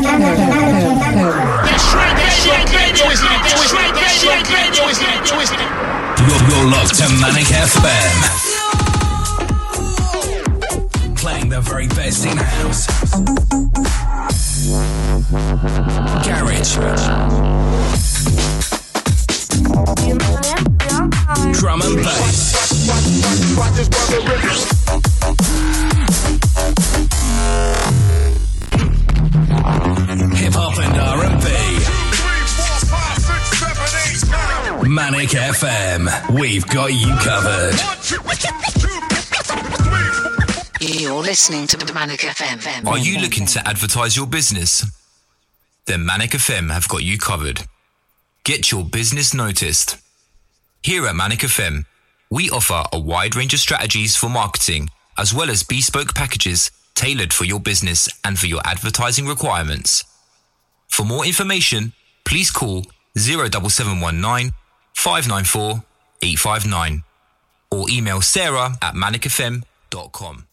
You're locked to Manic FM. Playing the very best in house, garage, drum and bass, hip hop and R&B. Manic FM, we've got you covered. You're listening to Manic FM. Are you looking to advertise your business? Then Manic FM have got you covered. Get your business noticed. Here at Manic FM, we offer a wide range of strategies for marketing, as well as bespoke packages tailored for your business and for your advertising requirements. For more information, please call 07719 594 859 or email Sarah at manicfm.com.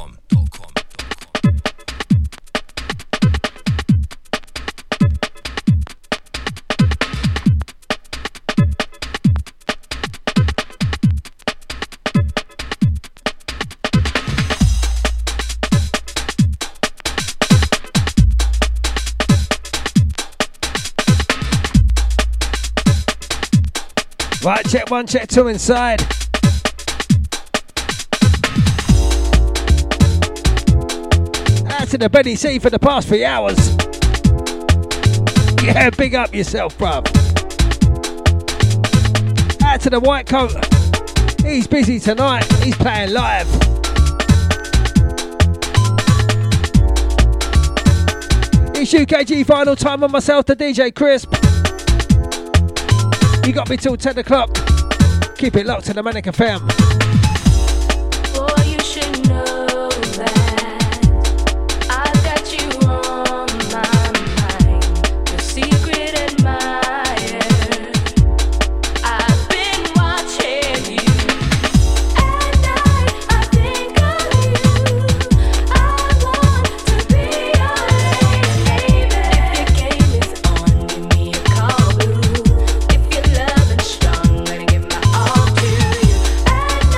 Right, check 1, check 2 inside. Out to the Benny C for the past 3 hours. Yeah, big up yourself, bruv. Out to the white coat. He's busy tonight. He's playing live. It's UKG final time on myself, the DJ Crisp. You got me till 10 o'clock. Keep it locked to the Manic FM. Boy, you should know that I've got you on my mind. The secret admirer. I've been watching you. At night, I think of you. I want to be your lady, baby. If your game is on, give me a call, boo. If you're loving strong, let me give my all to you. At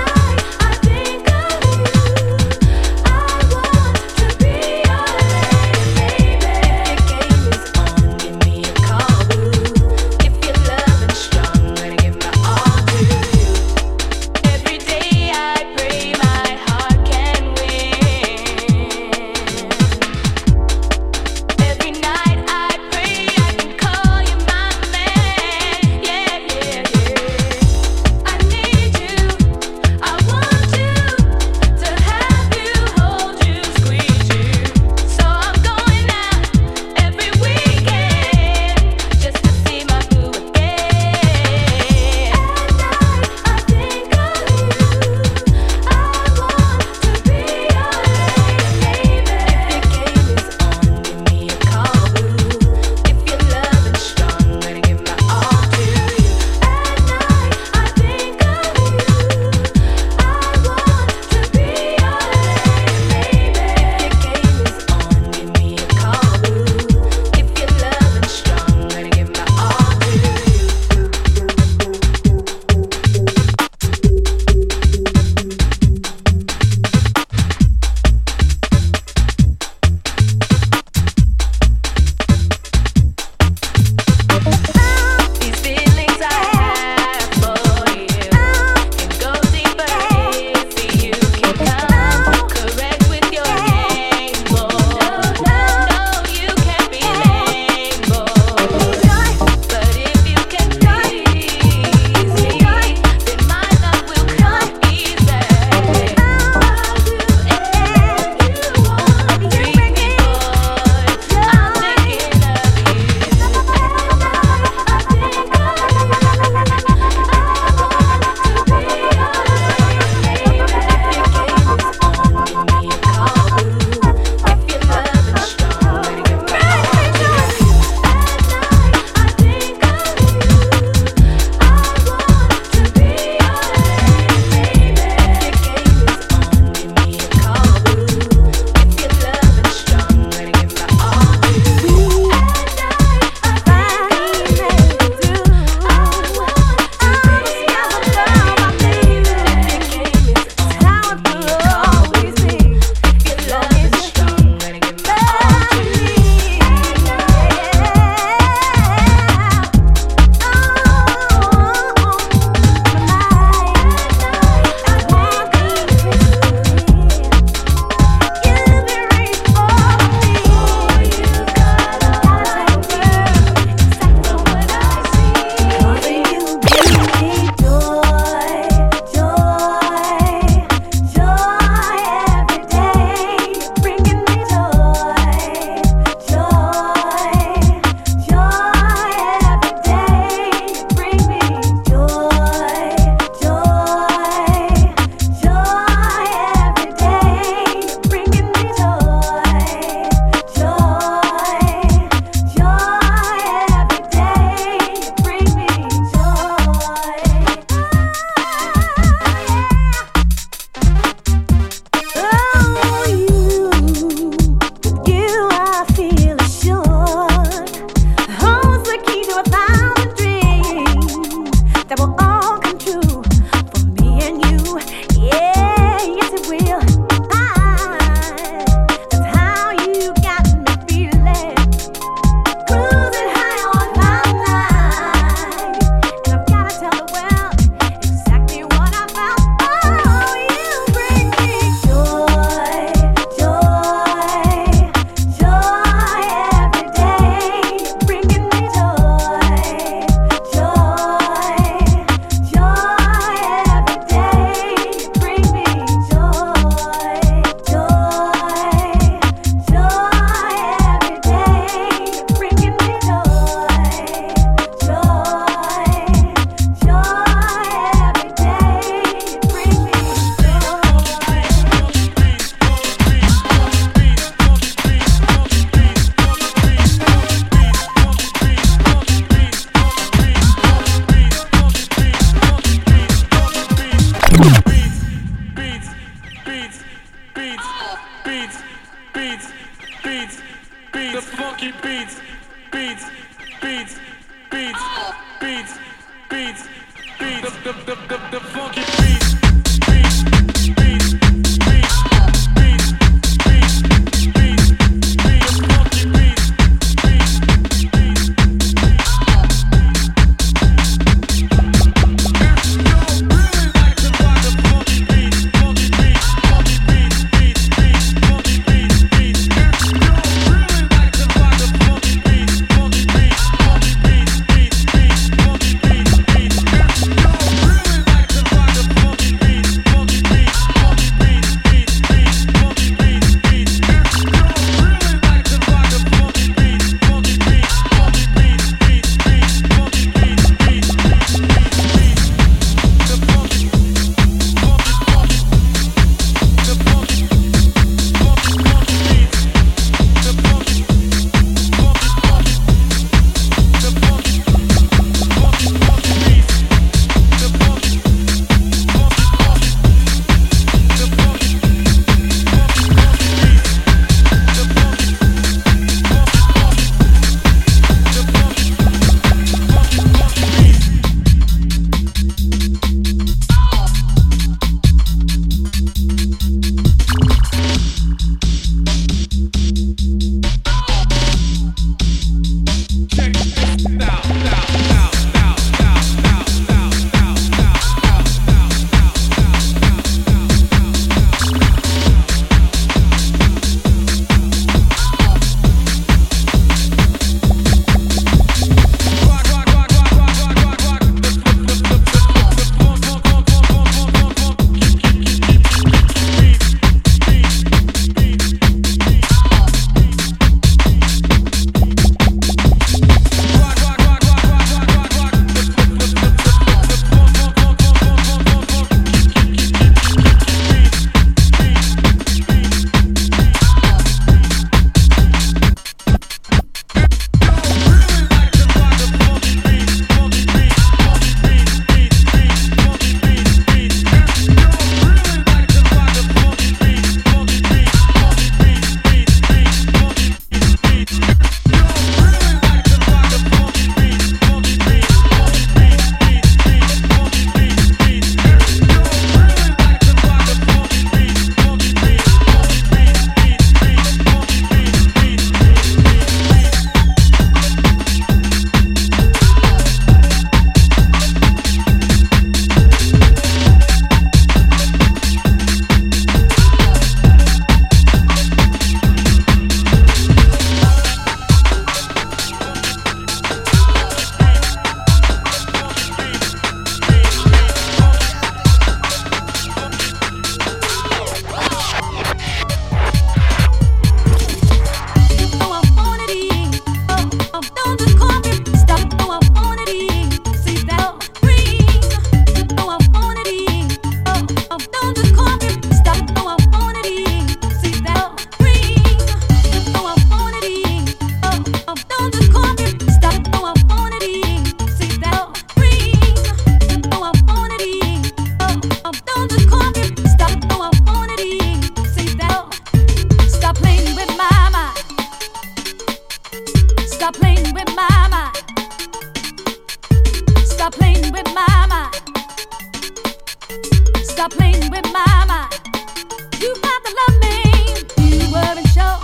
Stop playing with my mind. You got to love me. You weren't sure.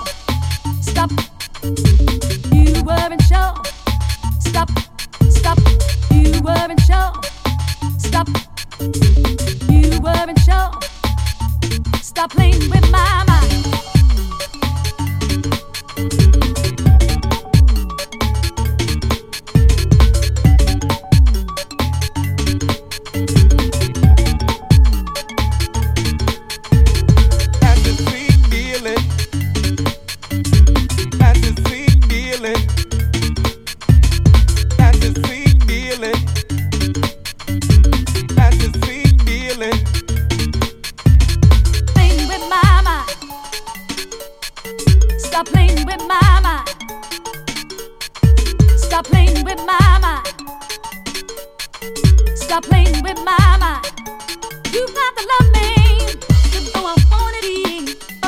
Stop. You weren't sure. Stop. Stop. You weren't sure. Stop. You weren't sure. Stop playing with my mind. Stop playing with my mind. Stop playing with my mind. Stop playing with my mind. You got to love me. Oh, I wanna be.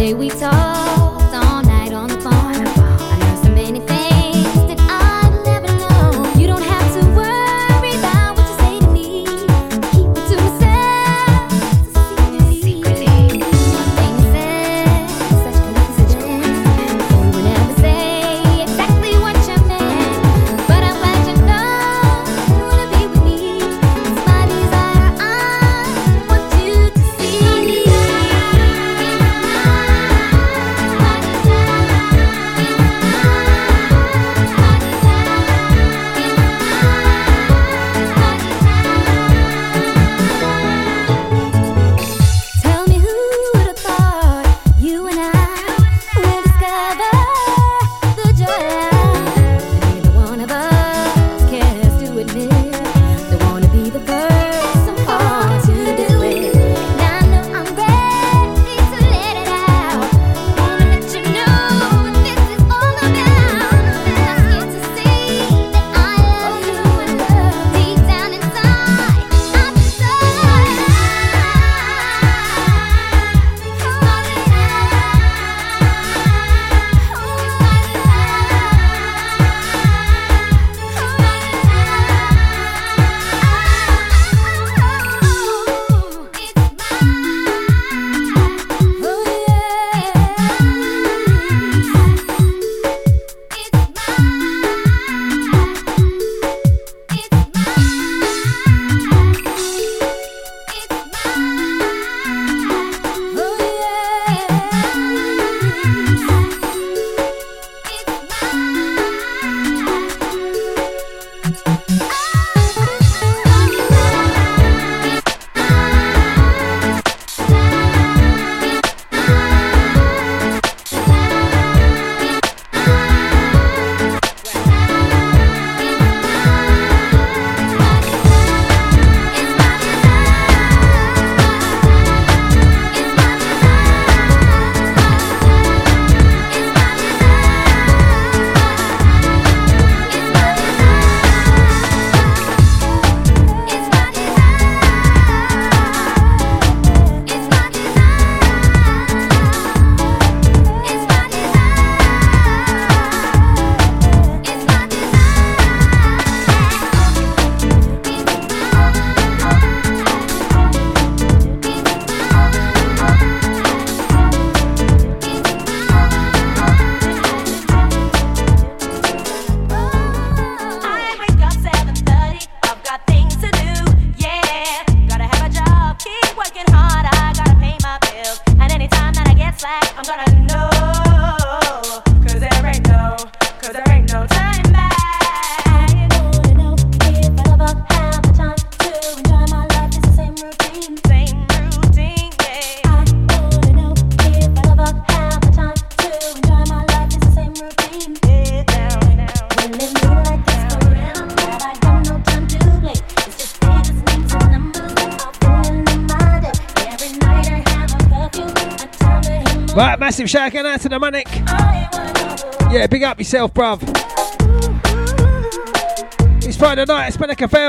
day we talked all night on the phone. I learned so many things that I'd never known. You don't have to worry about what you say to me. Keep it to myself, secretly. One thing you said, such coincidence. You would never say exactly what you meant, but I'm glad you know you wanna be with me. It's my desire, I want you to see. Tell me who would have thought you and I would discover the joy. Neither one of us cares to admit they wanna be the first, so hard to do it. Now I know I'm ready to let it out. Wanna let you know what this is all about. Not scared to say that I love you and love deep down inside. I'm I wake up 7:30. I've got things to do. Yeah, gotta have a job. Keep working hard. I gotta pay my bills. And anytime that I get slack, I'm gonna know. 'Cause there ain't no time back. I wanna know if I ever have the time to enjoy my life. It's the same routine, yeah. I wanna know if I ever have the time to enjoy my life. It's the same routine. Yeah, down. Will it be like this forever? Have I got no time to play? It's just figures, names, and numbers that are filling in my day. Every night I have a curfew, a time to hit my Right, massive shout out to the Manic. I wanna know. Yeah, big up yourself, bruv. It's Friday night, it's Manic FM.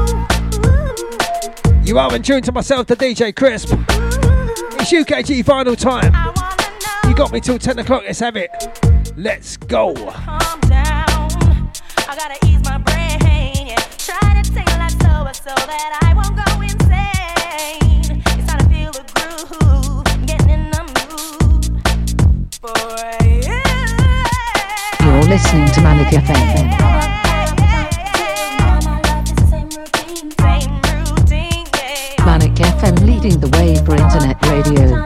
You are in tune to myself, the DJ Crisp. It's UKG final time. I wanna know. You got me till 10 o'clock, let's have it. Let's go. Calm down. I gotta ease my brain. Yeah, try to take life slower so that I won't go insane. It's time to feel the groove, getting in the mood for you. You're listening to Manic FM. Manic FM leading the way for internet radio.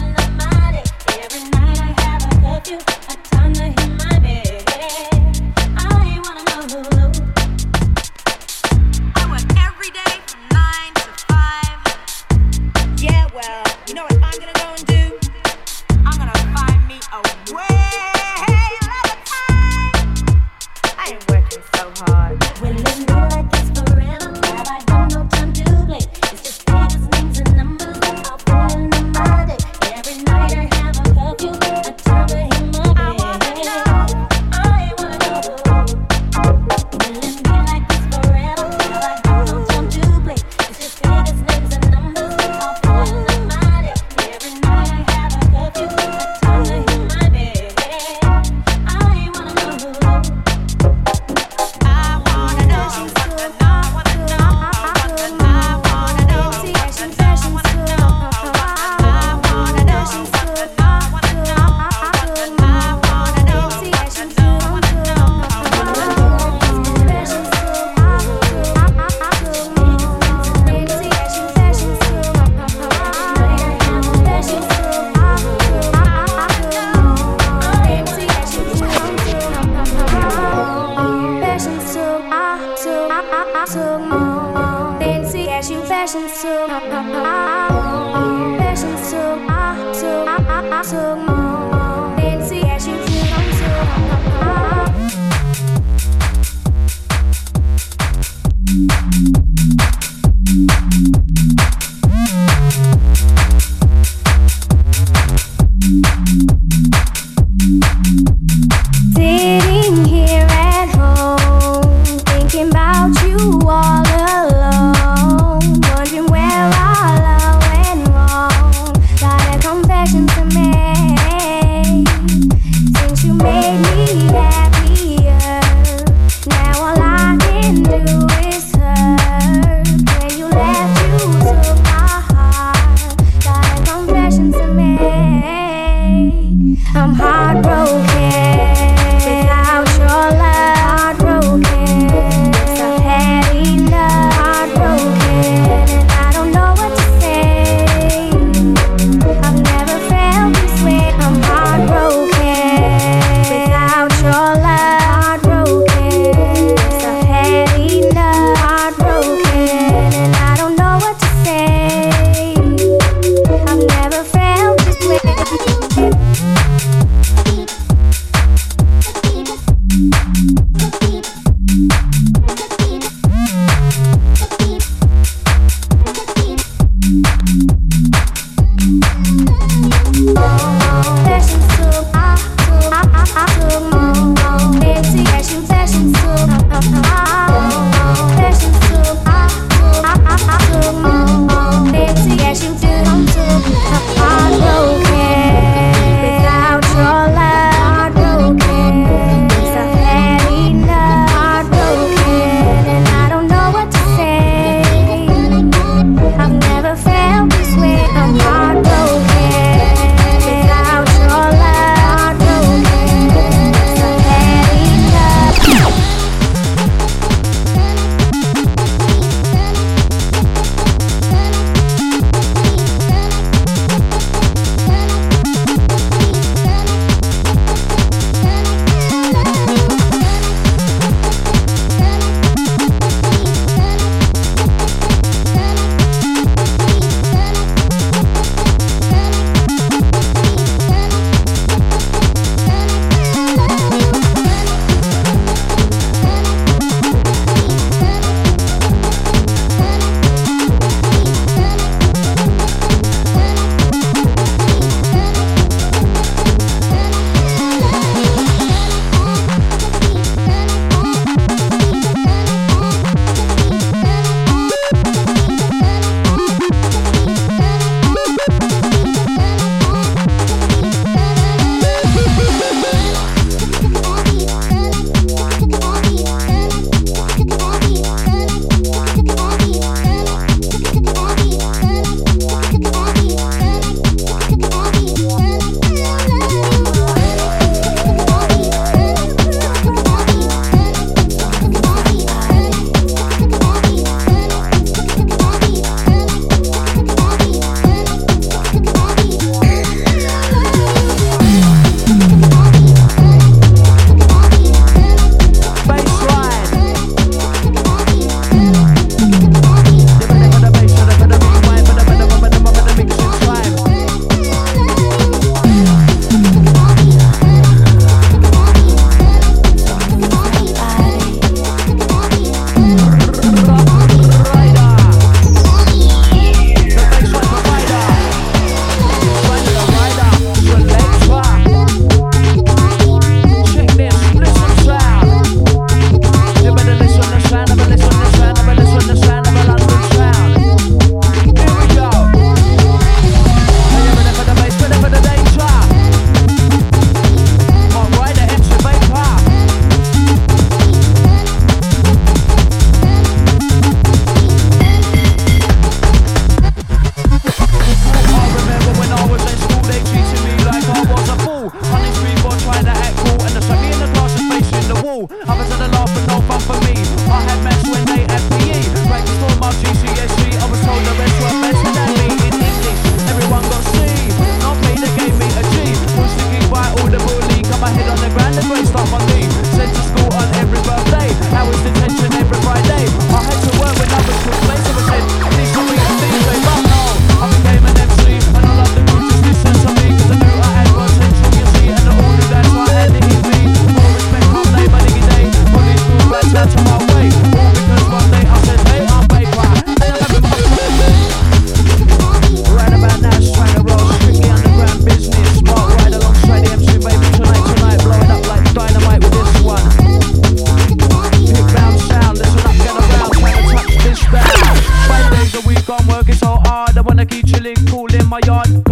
Every night I have a curfew, a time to hit my bed. Got a confession to make.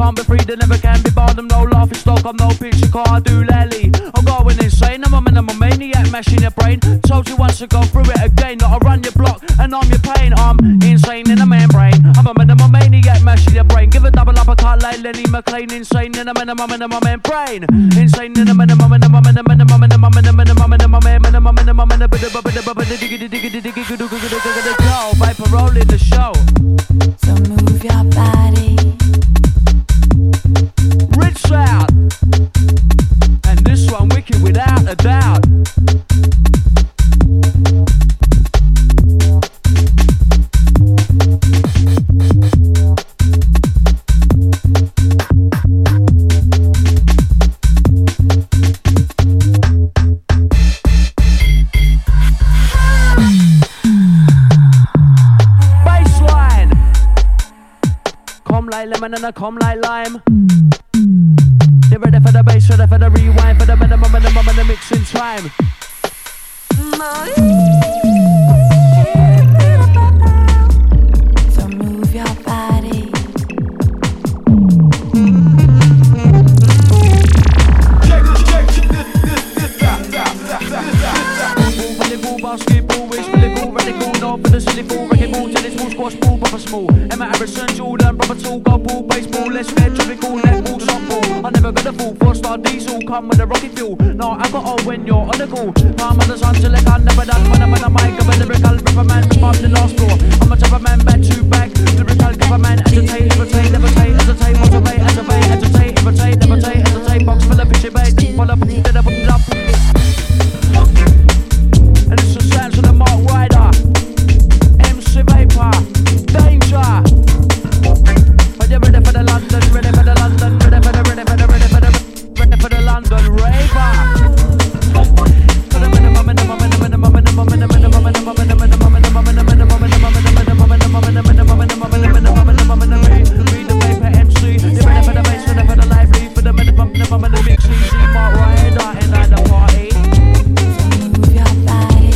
can't be free, they never can be barred. I'm no laughing stock, I'm no picture car, I do lally. I'm going insane, I'm a minimum maniac, mashing your brain. Told you once to go through it again, not I run your block and I'm your pain. I'm insane in a membrane, I'm a minimum maniac, mashing your brain. Give a double uppercut like Lenny McLean. Insane in a minimum membrane. Insane in a minimum go, vapor rolling the show. So move your body. Rich out. And this one wicked without a doubt. Lemon and I come like lime. They ready for the bass, ready for the rewind, for the minimum and the mixing time. So move your body. Basketball, it's really cool, radical, no for the silly fool, wrecking ball, tennis ball, squash ball, proper small. Emma Harrison, Jordan, proper tall, golf ball, baseball, let's get tropical, netball, softball. I never gonna fall, 4-star diesel, come with a rocket fuel. No alcohol when you're on the go. Palm on the sun till I can never done when I'm on a mic, I'm a lyrical rapper man, pop the last floor. I'm a type of man, back to back, lyrical cover man, agitate, levitate, levitate, hesitate, motivate, activate, agitate, levitate, levitate, hesitate, box full of fishy bait, full of dead up, up. And it's the sounds of the Mark Ryder, MC Vapor, Danger. Are you ready for the London, ready for the London, ready for the London raver? For the minimum, read the paper MC. You ready for the bass, ready for the lively, for the minimum, the mix easy. Mark Ryder in at the party. Move your body.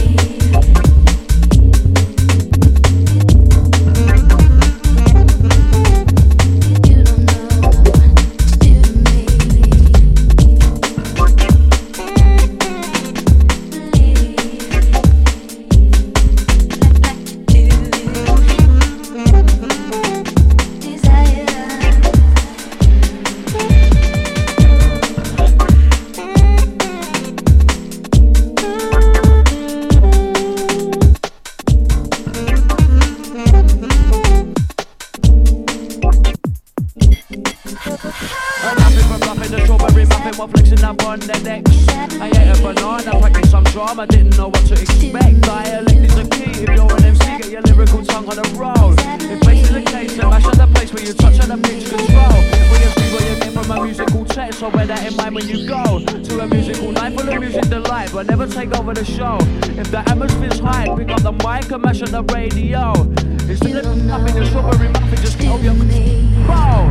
I didn't know what to expect. Dialect is a key. If you're an MC, get your lyrical tongue on a roll. If bass is the case, then mash at the place where you touch on the pitch control. Where you see what you get from a musical text, so bear that in mind when you go to a musical night full of music delight, but never take over the show. If the atmosphere's high, pick up the mic and mash on the radio. Instead of nothing, your strawberry muffin, just get over your bow.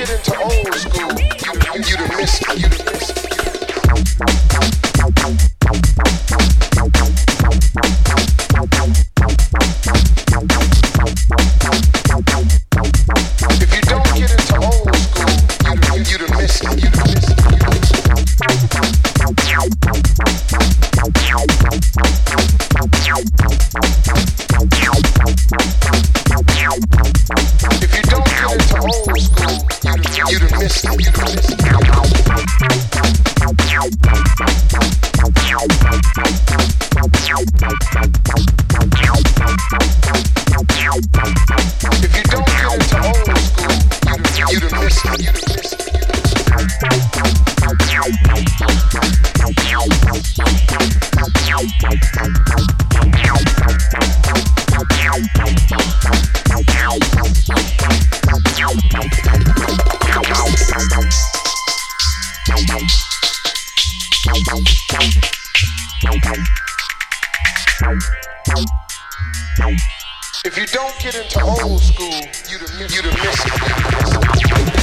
get into old school, you done missed it, you done missed it. If you don't get into old school, you done missed it, you done missed it. If you don't get into old school, you done missed it, you done missed it. If you don't get into old school, you done missed it, you done missed it. If you don't get into old school, you done missed it.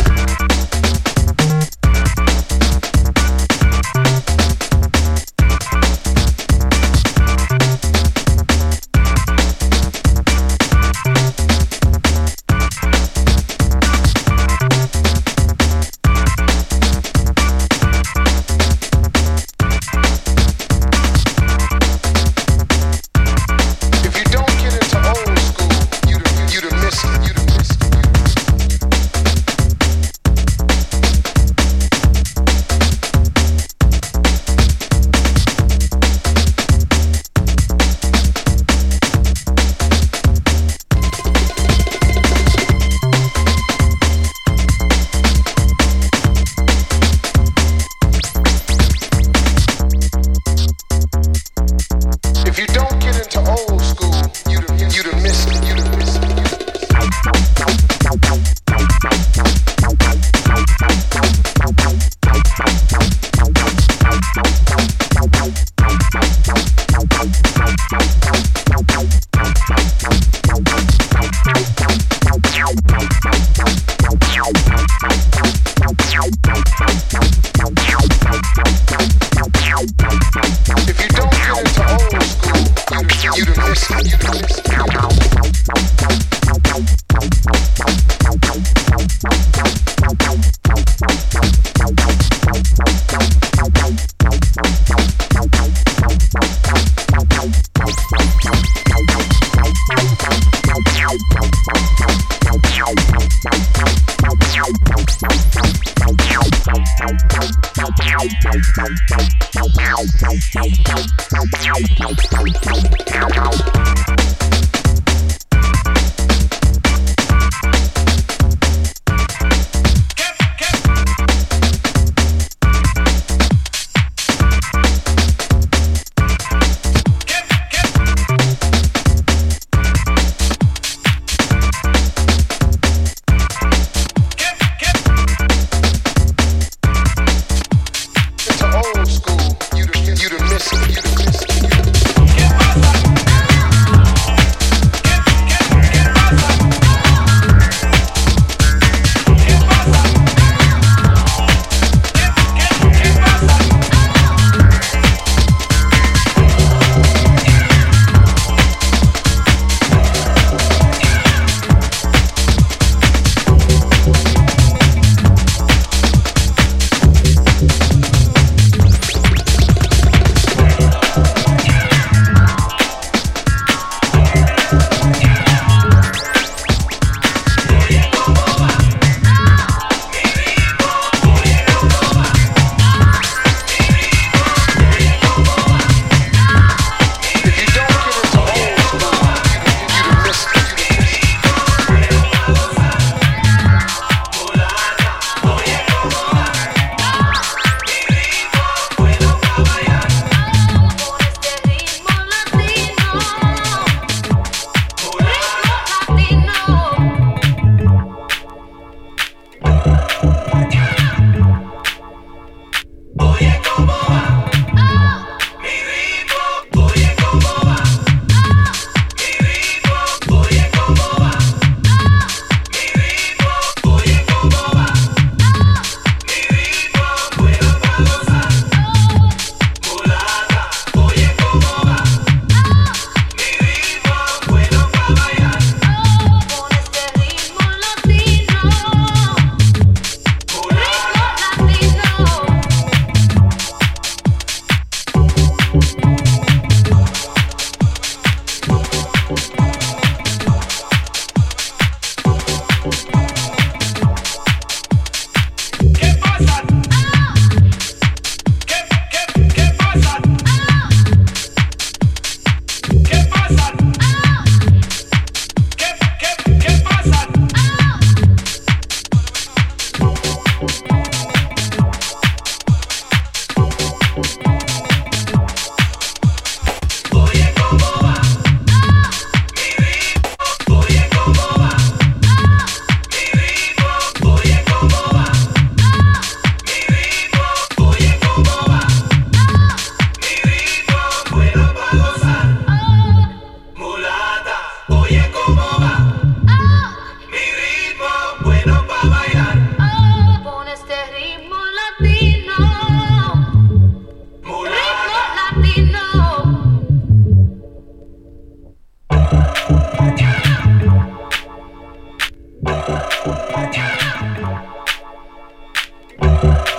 Get my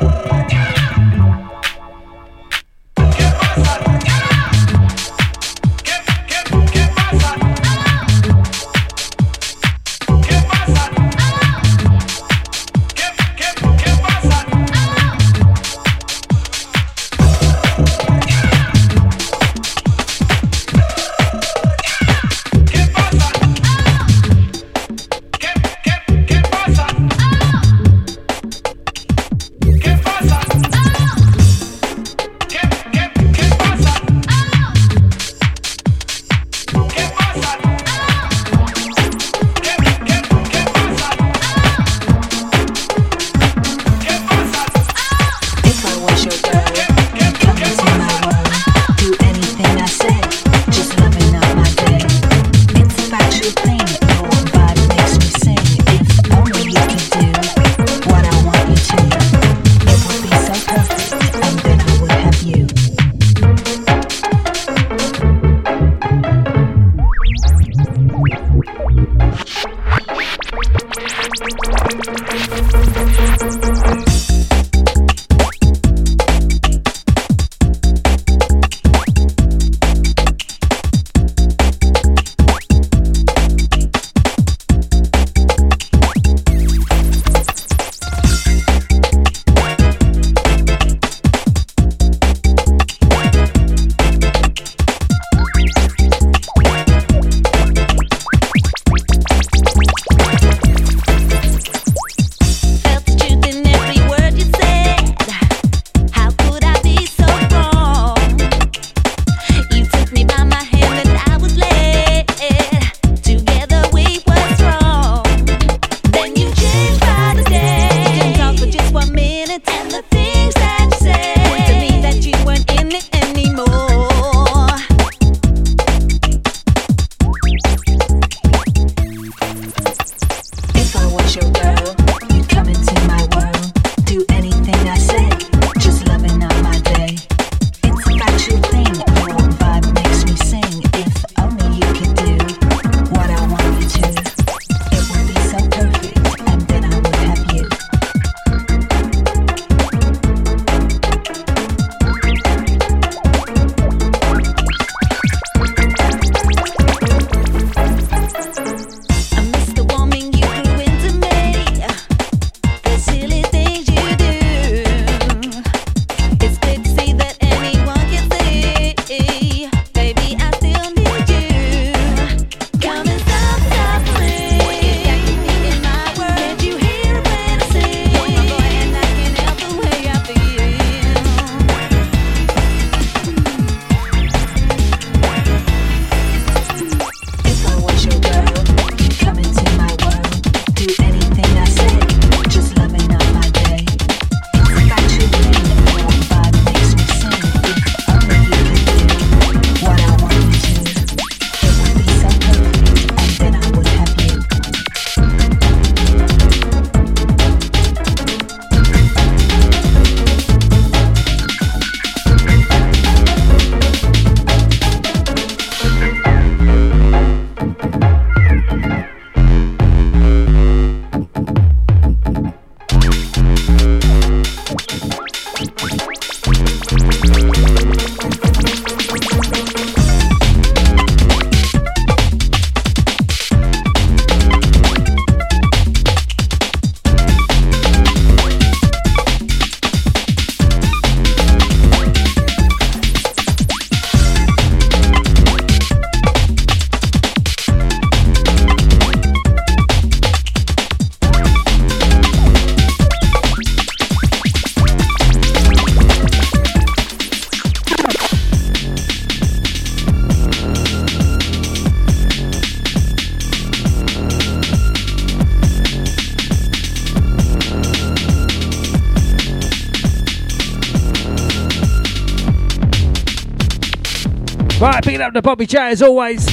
Right, picking up the Bobby J as always.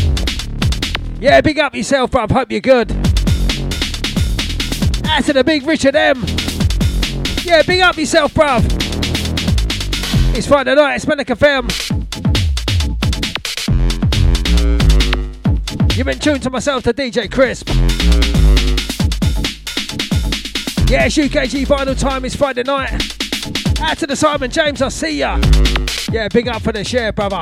Yeah, big up yourself, bruv. Hope you're good. Out to the big Richard M. Yeah, big up yourself, bruv. It's Friday night, it's Manic FM. You've been tuned to myself, to DJ Crisp. Yeah, it's UKG final time, it's Friday night. Out to the Simon James, I see ya. Yeah, big up for the share, brother.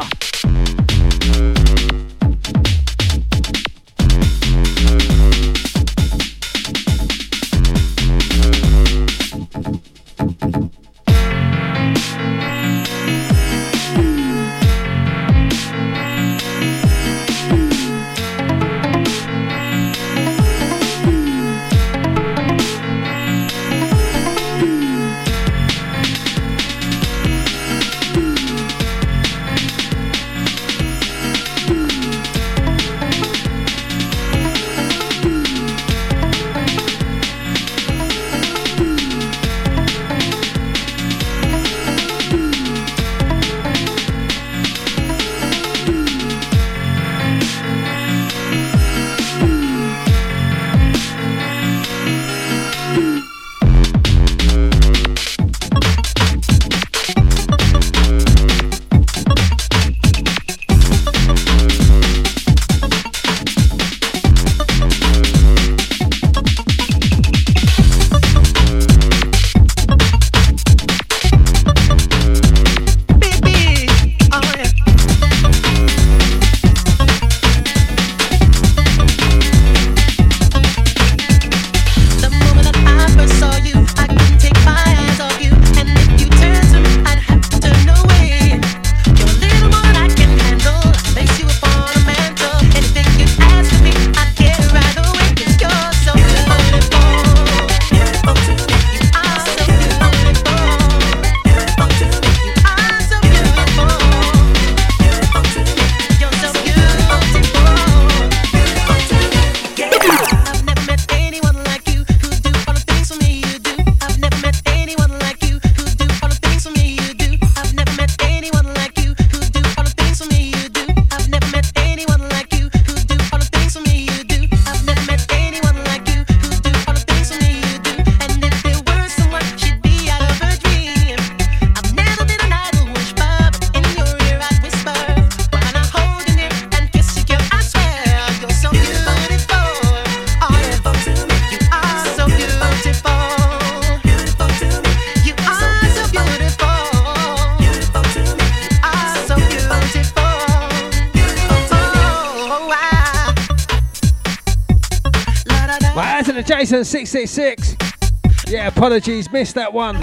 Jason 666. Yeah, apologies, missed that one.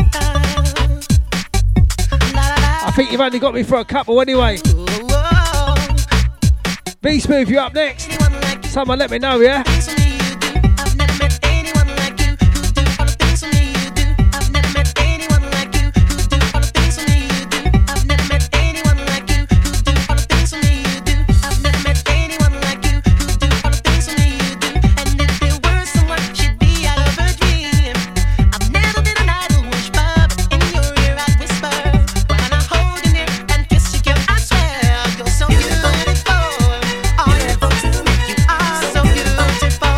I think you've only got me for a couple anyway. Be Smooth, you up next. Someone let me know, yeah? So beautiful.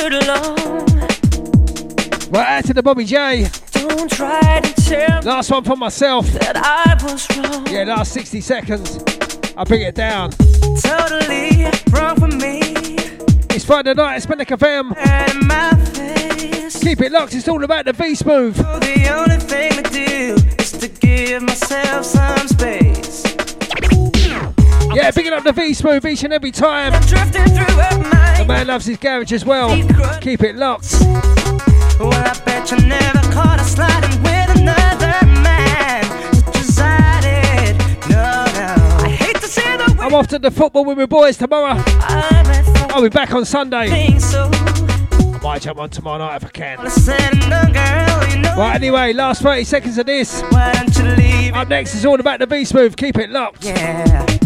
too long. Right, out to the Bobby J. Don't try to tell me Last one for myself. that I was wrong. Yeah, last 60 seconds. I'll bring it down. Totally wrong for me. It's Friday night, it's Manic FM. And in my face. Keep it locked, it's all about the V-Smooth. So the only thing to do is to give myself some space. Yeah, picking up the V-Smooth each and every time. Drifting through her mind. The man loves his garage as well. Keep it locked. Well, I bet you never caught us sliding with another man. Such as I did. No, no. I hate to say the way I'm off to the football with my boys tomorrow. I'll be back on Sunday. so. I might jump on tomorrow night if I can. Listen, girl, you know. Right, anyway, last 30 seconds of this. Why don't you leave? Up next is all about the V-Smooth. Keep it locked. Yeah.